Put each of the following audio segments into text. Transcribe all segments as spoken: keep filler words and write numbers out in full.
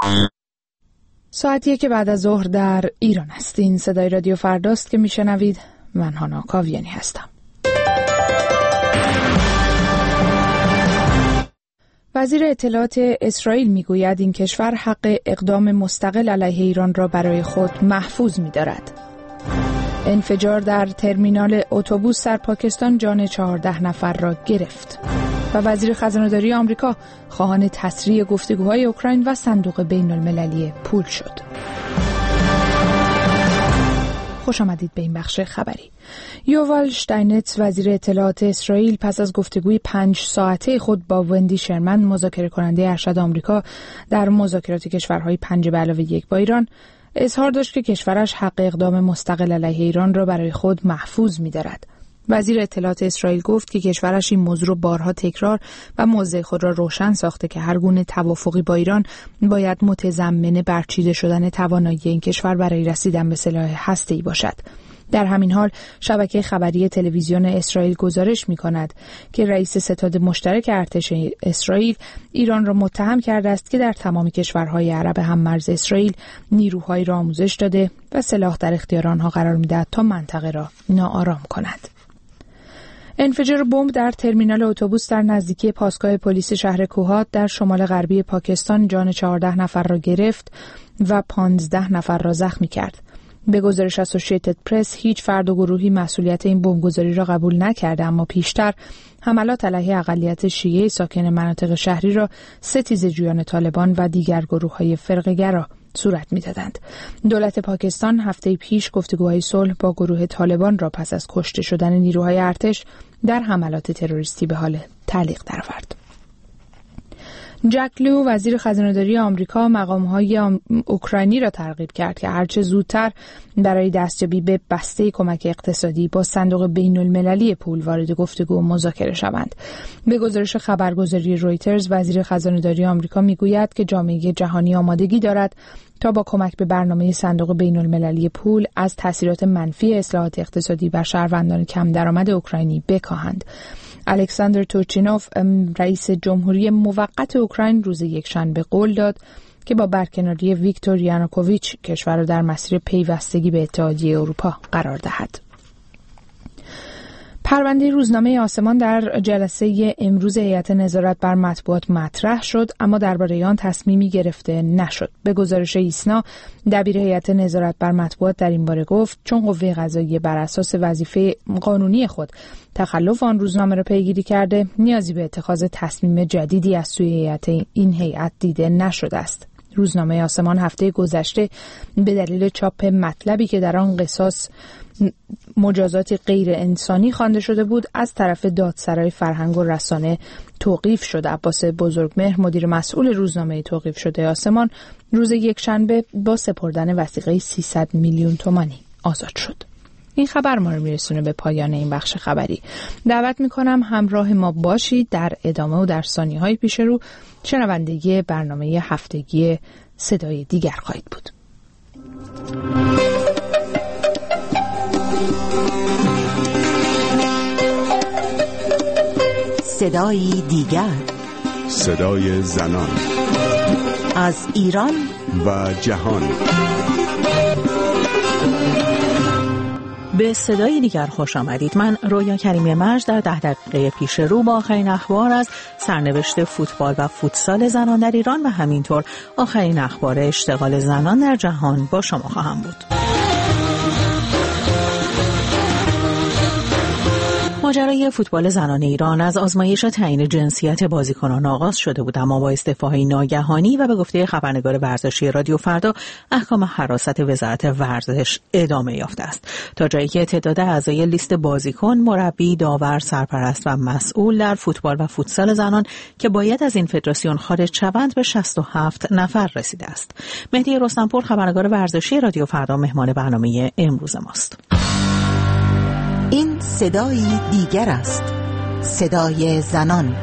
ساعتیه که بعد از ظهر در ایران هستین. صدای رادیو فرداست که میشنوید. من هانا کاویانی هستم. وزیر اطلاعات اسرائیل میگوید این کشور حق اقدام مستقل علیه ایران را برای خود محفوظ می‌دارد. انفجار در ترمینال اتوبوس در پاکستان جان چهارده نفر را گرفت. و وزیر خزانه‌داری آمریکا خواهان تسریع گفتگوهای اوکراین و صندوق بین‌المللی پول شد. خوش آمدید به این بخش خبری. یووال شتاینتس وزیر اطلاعات اسرائیل پس از گفتگوی پنج ساعته خود با وندی شرمن مذاکره کننده ارشد آمریکا در مذاکرات کشورهای پنج به علاوه یک با ایران اظهار داشت که کشورش حق اقدام مستقل علیه ایران را برای خود محفوظ می‌دارد. وزیر اطلاعات اسرائیل گفت که کشورش این موضوع را بارها تکرار و موضع خود را روشن ساخته که هر گونه توافقی با ایران باید متضمن برچیده شدن توانایی این کشور برای رسیدن به سلاح هسته‌ای باشد. در همین حال شبکه خبری تلویزیون اسرائیل گزارش می‌کند که رئیس ستاد مشترک ارتش اسرائیل ایران را متهم کرده است که در تمام کشورهای عرب هم‌مرز اسرائیل نیروهایی را آموزش داده و سلاح در اختیار آنها قرار می‌دهد تا منطقه را ناآرام کند. انفجار بمب در ترمینال اتوبوس در نزدیکی پاسگاه پلیس شهر کوهات در شمال غربی پاکستان جان چهارده نفر را گرفت و پانزده نفر را زخمی کرد. به گزارش اسوسییتد پرس هیچ فرد و گروهی مسئولیت این بمبگذاری را قبول نکرده، اما پیشتر حملات علیه اقلیت شیعه ساکن مناطق شهری را ستیزجویان طالبان و دیگر گروه‌های فرقه‌گرا صورت می‌دادند. دولت پاکستان هفته پیش گفتگوهای صلح با گروه طالبان را پس از کشته شدن نیروهای ارتش در حملات تروریستی به حال تعلیق درآورد. جک لو وزیر خزانه‌داری آمریکا مقام‌های آم... اوکراینی را ترغیب کرد که هرچه زودتر برای دستیابی به بسته کمک اقتصادی با صندوق بین‌المللی پول وارد گفتگو و مذاکره شوند. به گزارش خبرگزاری رویترز وزیر خزانه‌داری آمریکا میگوید که جامعه جهانی آمادگی دارد تا با کمک به برنامه صندوق بین‌المللی پول از تاثیرات منفی اصلاحات اقتصادی بر شهروندان کم درآمد اوکراینی بکاهند. الکساندر تورچینوف رئیس جمهوری موقت اوکراین روز یکشنبه قول داد که با برکناری ویکتور یانوکوویچ کشور را در مسیر پیوستگی به اتحادیه اروپا قرار دهد. پرونده روزنامه آسمان در جلسه امروز هیئت نظارت بر مطبوعات مطرح شد، اما درباره آن تصمیمی گرفته نشد. به گزارش ایسنا دبیر هیئت نظارت بر مطبوعات در این باره گفت چون قوه قضاییه بر اساس وظیفه قانونی خود تخلف آن روزنامه را پیگیری کرده، نیازی به اتخاذ تصمیم جدیدی از سوی هیئت این هیئت دیده نشده است. روزنامه آسمان هفته گذشته به دلیل چاپ مطلبی که در آن قصاص مجازات غیر انسانی خوانده شده بود از طرف دادسرای فرهنگ و رسانه توقیف شد. عباس بزرگمهر مدیر مسئول روزنامه توقیف شده آسمان روز یکشنبه با سپردن وثیقه سیصد میلیون تومانی آزاد شد. این خبر ما رو میرسونه به پایان این بخش خبری. دعوت میکنم همراه ما باشید در ادامه و در ثانیه‌های پیش رو شنونده برنامه هفتگی صدای دیگر خواهید بود. صدای دیگر، صدای زنان از ایران و جهان. به صدای دیگر خوش آمدید. من رویا کریمی مرج در ده دقیقه پیش رو با آخرین اخبار از سرنوشت فوتبال و فوتسال زنان در ایران و همینطور آخرین اخبار اشتغال زنان در جهان با شما خواهم بود. ماجرای فوتبال زنان ایران از آزمایش تعیین جنسیت بازیکنان آغاز شده بود، اما با استعفای ناگهانی و به گفته خبرنگار ورزشی رادیو فردا احکام حراست وزارت ورزش ادامه یافته است، تا جایی که تعداد اعضای لیست بازیکن، مربی، داور، سرپرست و مسئول در فوتبال و فوتسال زنان که باید از این فدراسیون خارج شوند به شصت و هفت نفر رسیده است. مهدی رستمپور خبرنگار ورزشی رادیو فردا مهمان برنامه امروز ماست. این صدای دیگر است، صدای زنان.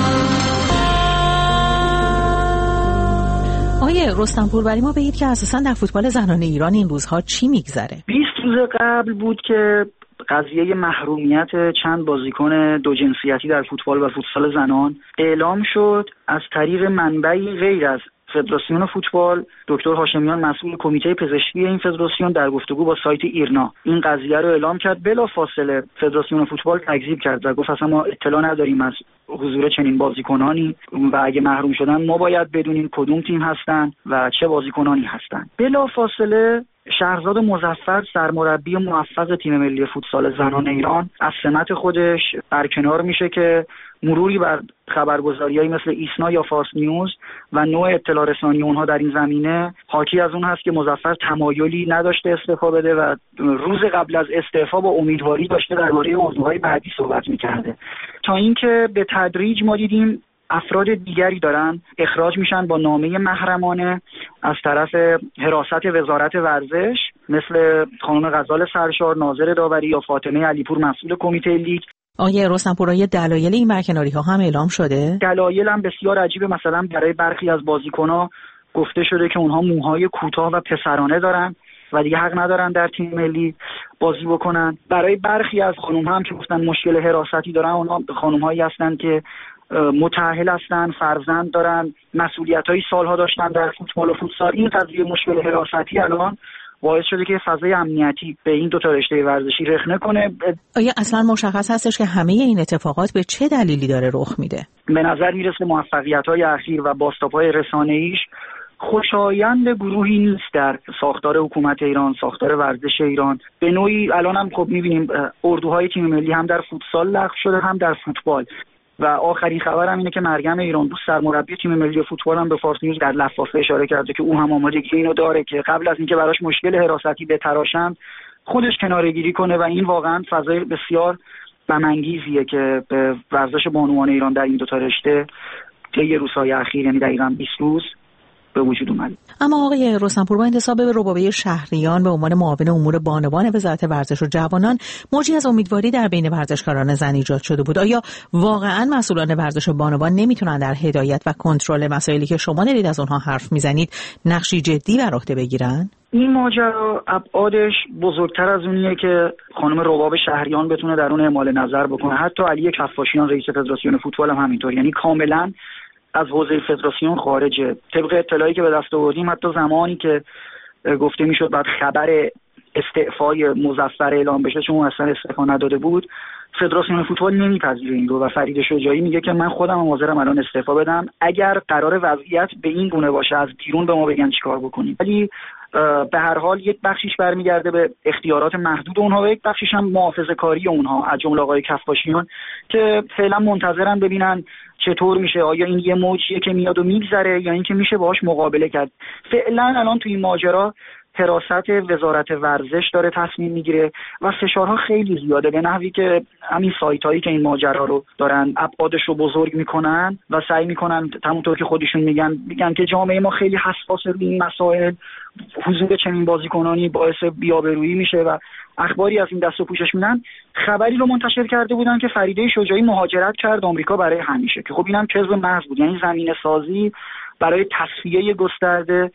آقای رستمپور برای ما بگید که اساساً در فوتبال زنان ایران این روزها چی میگذره؟ بیست روز قبل بود که قضیه محرومیت چند بازیکن دو جنسیتی در فوتبال و فوتسال زنان اعلام شد از طریق منبعی غیر از فدراسیون فوتبال، دکتر هاشمیان مسئول کمیته پزشکی این فدراسیون در گفتگو با سایت ایرنا این قضیه رو اعلام کرد. بلافاصله فدراسیون فوتبال تکذیب کرد و گفت اصلا ما اطلاع نداریم از حضور چنین بازیکنانی و اگه محروم شدن ما باید بدونیم کدوم تیم هستن و چه بازیکنانی هستن. بلافاصله شهرزاد مظفر سرمربی موفق تیم ملی فوتسال زنان ایران از سمت خودش برکنار میشه که مروری بر خبرگزاریایی مثل ایسنا یا فارس نیوز و نوع اطلاع رسانی اونها در این زمینه حاکی از اون هست که مظفر تمایلی نداشته استعفا بده و روز قبل از استعفا با امیدواری داشته درباره موضوعهای بعدی صحبت میکرده، تا اینکه به تدریج ما دیدیم افراد دیگری دارن اخراج میشن با نامه محرمانه از طرف حراست وزارت ورزش، مثل خانم غزال سرشار ناظر داوری یا فاطمه علیپور مسئول کمیته لیگ. آیه رستمپور، دلایل این برکناری ها هم اعلام شده؟ دلایل هم بسیار عجیبه. مثلا برای برخی از بازیکن‌ها گفته شده که اونها موهای کوتاه و پسرانه دارن و دیگه حق ندارن در تیم ملی بازی بکنن. برای برخی از خانم‌ها هم که گفتن مشکل حراستی دارن، اونها خانم‌هایی هستن که متأهل هستن، فرزند دارن، مسئولیت‌های سالها داشتن در فوتبال و فوتسال. این قضیه مشکل حراستی الان باعث شده که فضای امنیتی به این دو تا رشته ورزشی رخنه کنه. آیا اصلا مشخص هستش که همه این اتفاقات به چه دلیلی داره رخ میده؟ به نظر میرسه موفقیت‌های اخیر و باستاب‌های رسانه‌ایش خوشایند گروهی نیست در ساختار حکومت ایران، ساختار ورزش ایران. به نوعی الان هم خب می‌بینیم اردوهای تیم ملی هم در فوتسال لغو شده هم در فوتبال. و آخرین خبرم اینه که مریم ایران‌دوست سرمربی تیم ملی فوتبال هم به فارس نیوز در لفافه اشاره کرده که او هم آمادگی اینو داره که قبل از اینکه براش مشکل حراستی بتراشن خودش کناره‌گیری کنه و این واقعا فضای بسیار غم‌انگیزیه که به ورزش بانوان ایران در این دو تا رشته طی روزهای اخیر، یعنی دقیقاً بیست روز، به وجود اومد. اما آقای رستمپور، با انتساب به ربابه شهریان به عنوان معاون امور بانوان وزارت ورزش و جوانان موجی از امیدواری در بین ورزشکاران زن ایجاد شده بود. آیا واقعاً مسئولان ورزش و بانوان نمیتونن در هدایت و کنترل مسائلی که شما دارید از اونها حرف میزنید نقشی جدی بر عهده بگیرن؟ این ماجرا ابعادش بزرگتر از اونیه که خانم رباب شهریان بتونه در اون اعمال نظر بکنه. حتی علی کفاشیان رئیس فدراسیون فوتبال هم همینطور، یعنی کاملاً از حوزه فدراسیون خارجه. طبق اطلاعی که به دست آوردیم حتی زمانی که گفته میشد بعد خبر استعفای مظفر اعلام بشه، چون اصلا استعفا نداده بود، فدراسیون فوتبال نمیپذیره این رو و فرید شجاعی میگه که من خودم حاضرم الان استعفا بدم اگر قرار وضعیت به این گونه باشه، از بیرون به ما بگن چیکار بکنیم. ولی به هر حال یک بخشیش برمیگرده به اختیارات محدود اونها و یک بخشیش هم محافظه‌کاری اونها، از جمله آقای کفاشیان که فعلا منتظرن ببینن چطور میشه. آیا این یه موجیه که میاد و میگذره یا اینکه میشه باهاش مقابله کرد. فعلا الان توی این ماجرا حراست وزارت ورزش داره تصمیم میگیره و فشارها خیلی زیاده، به نحوی که همین سایتایی که این ماجرا رو دارن ابعادش رو بزرگ میکنن و سعی میکنن همونطور که خودشون میگن میگن که جامعه ما خیلی حساس روی این مسائل، حضور چنین بازیکنانی باعث بی‌آبرویی میشه و اخباری از این دست و پوشش میدن. خبری رو منتشر کرده بودن که فریده شجاعی مهاجرت کرد آمریکا برای همیشه، که خب اینم کذب محض بود، یعنی زمینه سازی برای تصفیه گسترده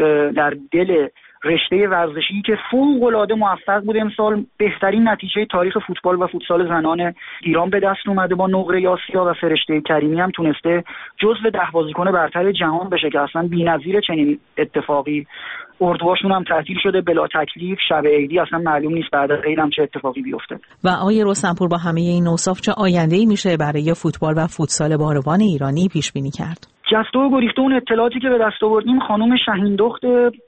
در دل رشته ورزشی که فوق‌العاده موفق بود. امسال بهترین نتیجه تاریخ فوتبال و فوتسال زنان ایران به دست اومده با نقره آسیا و فرشته کریمی هم تونسته جزو ده بازیکن برتر جهان بشه که اصلا بی‌نظیر چنین اتفاقی. اردوهاشون هم تعطیل شده بلا تکلیف، شب عیدی اصلا معلوم نیست بعد از عید هم چه اتفاقی بیفته. و آقای رستمپور، با همه این اوصاف چه آینده‌ای میشه برای فوتبال و فوتسال بانوان ایرانی پیش بینی کرد؟ جسته و گریخته اون اطلاعاتی که به دست آوردیم، خانم شهیندخت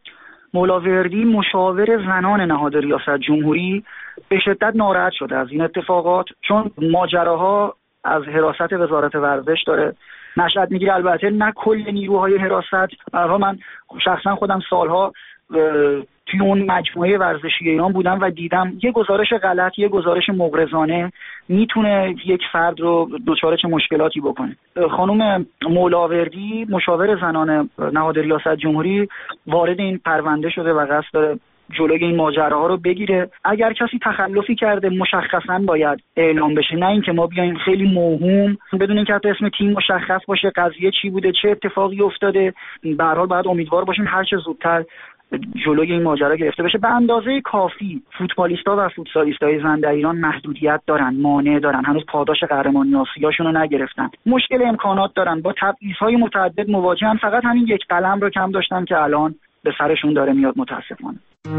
مولاوردی مشاور زنان نهاد ریاست جمهوری به شدت ناراحت شده از این اتفاقات، چون ماجراها از حراست وزارت ورزش داره نشأت میگیره. البته نه کل نیروهای حراست، برای من شخصا خودم سالها توی اون مجموعه ورزشی ایران بودم و دیدم یه گزارش غلط، یه گزارش مغرضانه میتونه یک فرد رو دچار چه مشکلاتی بکنه. خانم مولاوردی مشاور زنان نهاد ریاست جمهوری وارد این پرونده شده و قصد داره جلوی این ماجراها رو بگیره. اگر کسی تخلفی کرده مشخصاً باید اعلام بشه، نه اینکه ما بیایم خیلی موهوم بدون اینکه حتی اسم تیم مشخص باشه قضیه چی بوده، چه اتفاقی افتاده. به هر حال باید امیدوار باشیم هر چه زودتر جلوی این ماجرا گرفته بشه. به اندازه کافی فوتبالیست‌ها و فوتسالیست‌های زن در ایران محدودیت دارن، مانع دارن، هنوز پاداش قهرمانی آسیاشون رو نگرفتن، مشکل امکانات دارن، با تبعیض‌های متعدد مواجهن. فقط همین یک قلم رو کم داشتن که الان به سرشون داره میاد متاسفانه.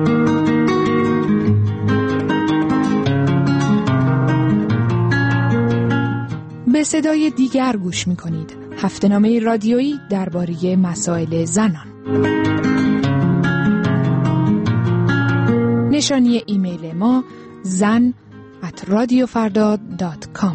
به صدای دیگر گوش می‌کنید. هفته‌نامه رادیویی درباره مسائل زنان. نشانی ایمیل ما زن ات رادیو فردا دات کام.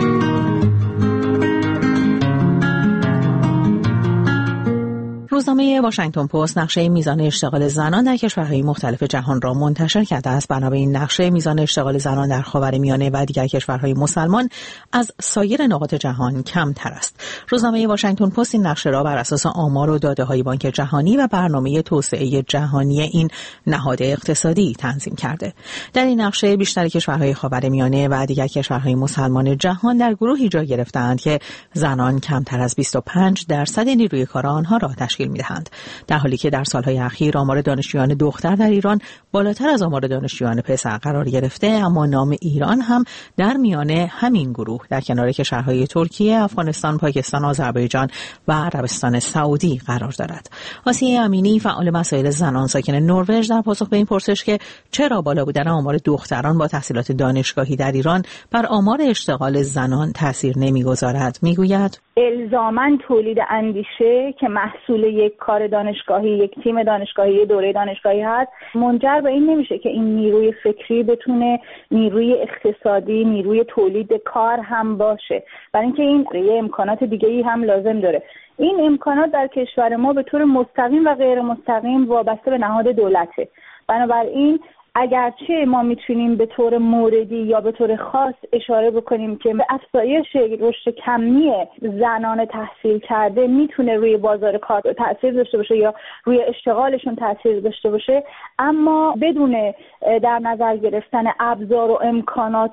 روزنامه واشنگتن پست نقشه میزان اشتغال زنان در کشورهای مختلف جهان را منتشر کرده است. بنا به این نقشه میزان اشتغال زنان در خاورمیانه و دیگر کشورهای مسلمان از سایر نقاط جهان کمتر است. روزنامه واشنگتن پست این نقشه را بر اساس آمار و داده‌های بانک جهانی و برنامه توسعه جهانی این نهاد اقتصادی تنظیم کرده. در این نقشه بیشتر کشورهای خاورمیانه و دیگر کشورهای مسلمان جهان در گروهی جا گرفته‌اند که زنان کمتر از بیست و پنج درصد نیروی کار آنها را تشکیل می‌دهند، در حالی که در سالهای اخیر آمار دانشجویان دختر در ایران بالاتر از آمار دانشجویان پسر قرار گرفته، اما نام ایران هم در میان همین گروه در کنار کشورهای ترکیه، افغانستان، پاکستان، آذربایجان و عربستان سعودی قرار دارد. آسیه امینی، فعال مسائل زنان ساکن نروژ، در پاسخ به این پرسش که چرا بالا بودن آمار دختران با تحصیلات دانشگاهی در ایران بر آمار اشتغال زنان تاثیر نمی‌گذارد، میگوید الزاماً تولید اندیشه که محصول یک کار دانشگاهی، یک تیم دانشگاهی، یک دوره دانشگاهی هست، منجر به این نمیشه که این نیروی فکری بتونه نیروی اقتصادی، نیروی تولید کار هم باشه، برای اینکه این یه امکانات دیگه‌ای هم لازم داره. این امکانات در کشور ما به طور مستقیم و غیر مستقیم وابسته به نهاد دولته. بنابراین اگرچه ما میتونیم به طور موردی یا به طور خاص اشاره بکنیم که به افزایش رشد کمی زنان تحصیل کرده میتونه روی بازار کار تاثیر داشته باشه یا روی اشتغالشون تاثیر داشته باشه، اما بدون در نظر گرفتن ابزار و امکانات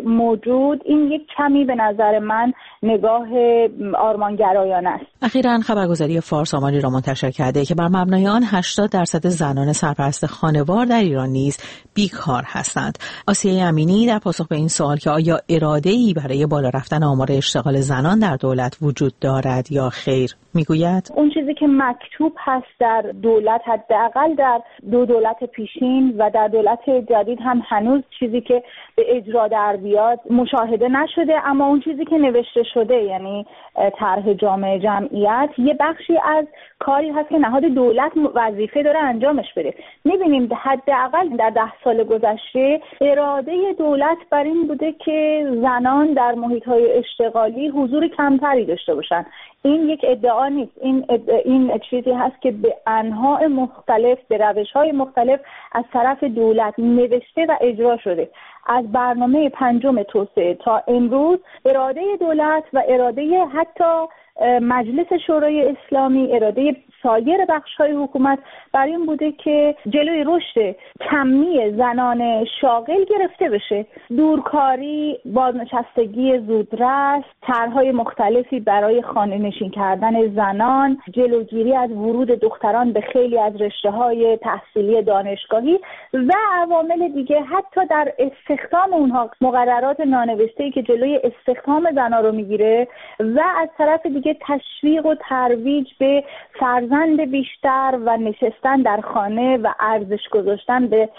موجود این یک کمی به نظر من نگاه آرمانگرایانه است. اخیراً خبرگزاری فارس آماری را منتشر کرده که بر مبنای آن هشتاد درصد زنان سرپرست خانوار در ایران نیز بیکار هستند. آسیه امینی در پاسخ به این سوال که آیا اراده‌ای برای بالا رفتن آمار اشتغال زنان در دولت وجود دارد یا خیر، میگوید اون چیزی که مکتوب هست در دولت، حداقل در دو دولت پیشین و در دولت جدید هم هنوز چیزی که به اجرا در بیاد مشاهده نشده، اما اون چیزی که نوشته شده، یعنی طرح جامعه جمعیت، یه بخشی از کاری هست که نهاد دولت وظیفه داره انجامش بده. می‌بینیم حداقل در ده سال گذشته اراده دولت بر این بوده که زنان در محیط‌های اشتغالی حضور کمتری داشته باشن. این یک ادعا نیست، این ادعا این چیزی هست که به انواع مختلف، به روش‌های مختلف از طرف دولت نوشته و اجرا شده. از برنامه پنجم توسعه تا امروز اراده دولت و اراده حتی مجلس شورای اسلامی، اراده سایر بخش‌های حکومت بر این بوده که جلوی رشد کمی زنان شاغل گرفته بشه. دورکاری، بازنشستگی زودرس، طرح‌های مختلفی برای خانه‌نشین کردن زنان، جلوگیری از ورود دختران به خیلی از رشته‌های تحصیلی دانشگاهی و عوامل دیگه، حتی در استخدام اونها مقررات نانوشته‌ای که جلوی استخدام زنان رو میگیره و از طرف دیگه تشویق و ترویج به فرزند بیشتر و نشستن در خانه و ارزش گذاشتن به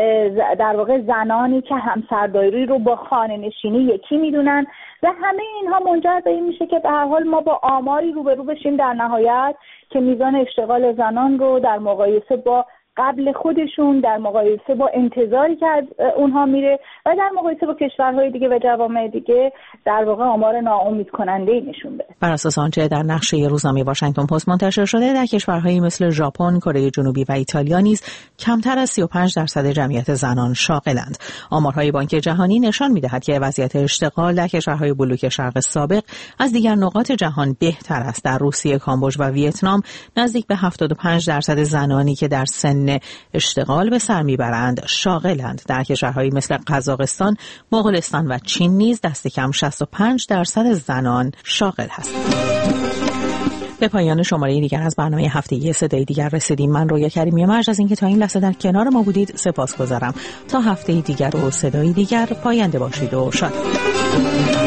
در واقع زنانی که همسرداری رو با خانه نشینی یکی میدونن و همه اینها منجر به این میشه که به هر حال ما با آماری روبرو بشیم در نهایت که میزان اشتغال زنان رو در مقایسه با قبل خودشون، در مقایسه با انتظاری که از اونها میره و در مقایسه با کشورهای دیگه و جوامع دیگه در واقع آمار ناامید کننده نشون بده. بر اساس آنچه در نقشه روزنامه واشنگتن پست منتشر شده، در کشورهایی مثل ژاپن، کره جنوبی و ایتالیا نیز کمتر از سی و پنج درصد جمعیت زنان شاغلند. آمارهای بانک جهانی نشان می‌دهد که وضعیت اشتغال در کشورهای بلوک شرق سابق از دیگر نقاط جهان بهتر است. در روسیه، کامبوج و ویتنام نزدیک به هفتاد و پنج درصد زنانی که در سن اشتغال به سر میبرند شاغلند. در کشورهایی مثل قزاقستان، مغولستان و چین نیز دست کم شصت و پنج درصد زنان شاغل هستند. به پایان شماره دیگر از برنامه هفتگی صدای دیگر رسیدیم. من رویا کریمی مرج از اینکه تا این لحظه در کنار ما بودید سپاسگزارم. تا هفته دیگر و صدای دیگر پاینده باشید و شاد.